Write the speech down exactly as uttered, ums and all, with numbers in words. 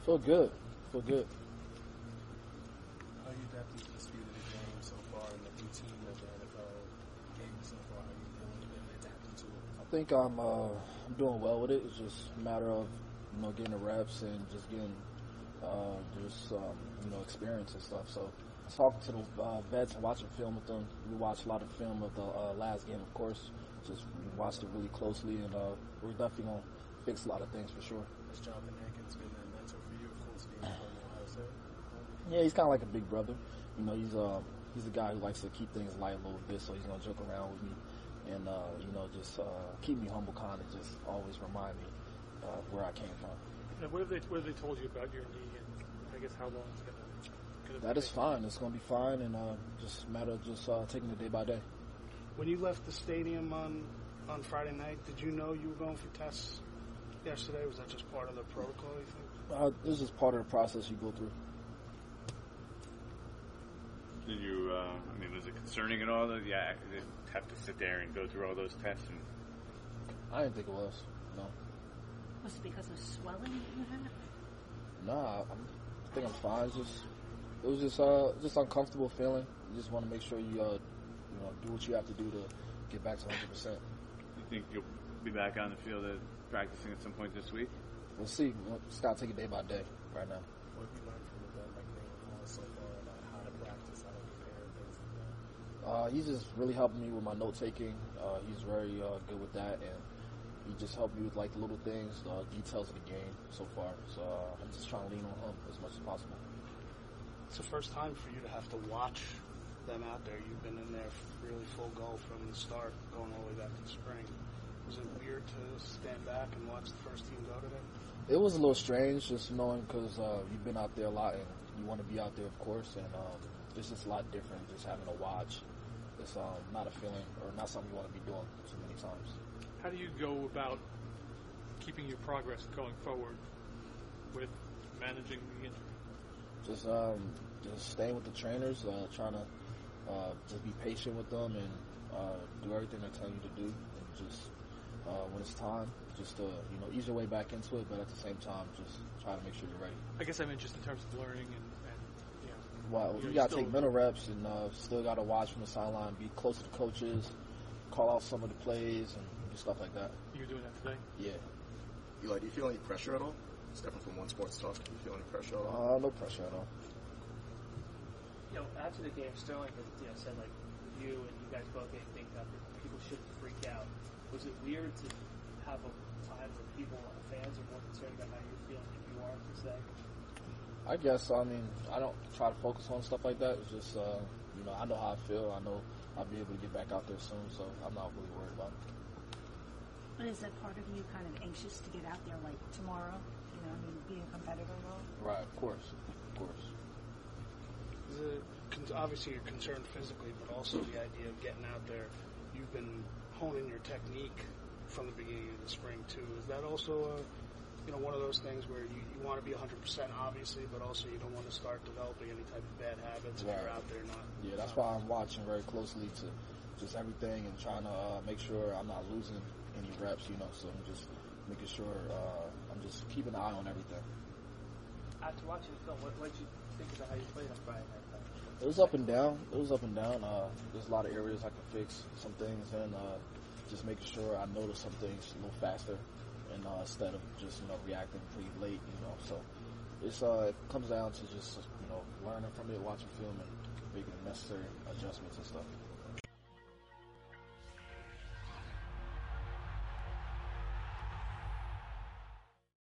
Feel good. Feel good. How are you adapting to the speed of the game so far and the routine of the N F L game so far? How are you doing and adapting to it? I think I'm uh, I'm doing well with it. It's just a matter of you know getting the reps and just getting uh, just um, you know experience and stuff. So talking to the uh, vets and watching film with them. We watched a lot of film of the uh, last game, of course. Just we watched it really closely, and uh, we're definitely gonna fix a lot of things for sure. Has Jonathan Hankins been a mentor for you, of course, being from Ohio State? Yeah, he's kind of like a big brother. You know, he's uh he's a guy who likes to keep things light a little bit, so he's gonna joke around with me and uh, you know just uh, keep me humble, kind of just always remind me uh, where I came from. And what have they what have they told you about your knee, and I guess how long it's gonna? gonna That is fine. It's gonna be fine, and uh, just a matter of just uh, taking it day by day. When you left the stadium on on Friday night, did you know you were going for tests yesterday? Was that just part of the protocol, you think? Uh, this is part of the process you go through. Did you, uh, I mean, was it concerning at all that you have to sit there and go through all those tests? And I didn't think it was. No. Was it because of swelling you had? Nah, I'm, I think I'm fine. It's just, it was just, uh, just uncomfortable feeling. You just want to make sure you, uh, you know, do what you have to do to get back to one hundred percent. You think you'll be back on the field at practicing at some point this week? We'll see. We'll just gotta take it day by day right now. What have you learned from the vet like Nate so far about how to practice, how to prepare, things like that? Uh, he's just really helping me with my note taking. Uh, he's very uh, good with that, and he just helped me with like the little things, the details of the game so far. So uh, I'm just trying to lean on him as much as possible. It's the first time for you to have to watch them out there. You've been in there really full go from the start, going all the way back to the spring. Was it weird to stand back and watch the first team go today? It was a little strange, just knowing because uh, you've been out there a lot and you want to be out there, of course, and um, it's just a lot different just having to watch. It's um, not a feeling or not something you want to be doing too many times. How do you go about keeping your progress going forward with managing the injury? Just um, just staying with the trainers, uh, trying to uh, just be patient with them and uh, do everything they tell you to do, and just uh, when it's time, just to you know ease your way back into it, but at the same time, just try to make sure you're ready. I guess I mean just in terms of learning and, and you know. Well, you, you got to take mental reps and uh, still got to watch from the sideline, be close to the coaches, call out some of the plays and do stuff like that. You're doing that today? Yeah. Eli, do you feel any pressure at all? Stepping from one sport to talk, do you feel any pressure at all? Uh, no pressure at all. You know, after the game, Sterling had, you know, said, like, you and you guys both getting dinged up, people shouldn't freak out. Was it weird to have a time where people, fans, are more concerned about how you're feeling than you are today? I guess, I mean, I don't try to focus on stuff like that. It's just, uh, you know, I know how I feel. I know I'll be able to get back out there soon, so I'm not really worried about it. But is that part of you kind of anxious to get out there, like, tomorrow? You know, I mean, being a competitor and all? Right, of course, of course. The, obviously, you're concerned physically, but also the idea of getting out there. You've been honing your technique from the beginning of the spring too. Is that also, a, you know, one of those things where you, you want to be one hundred percent obviously, but also you don't want to start developing any type of bad habits right. if you're out there not. Yeah, that's why I'm watching very closely to just everything and trying to uh, make sure I'm not losing any reps. You know, so I'm just making sure uh, I'm just keeping an eye on everything. After watching the film, what did you think about how you played on Friday night? It was up and down. It was up and down. Uh, there's a lot of areas I can fix some things and uh, just making sure I notice some things a little faster and uh, instead of just, you know, reacting pretty late, you know. So it's uh, it comes down to just, you know, learning from it, watching film, and making necessary adjustments and stuff.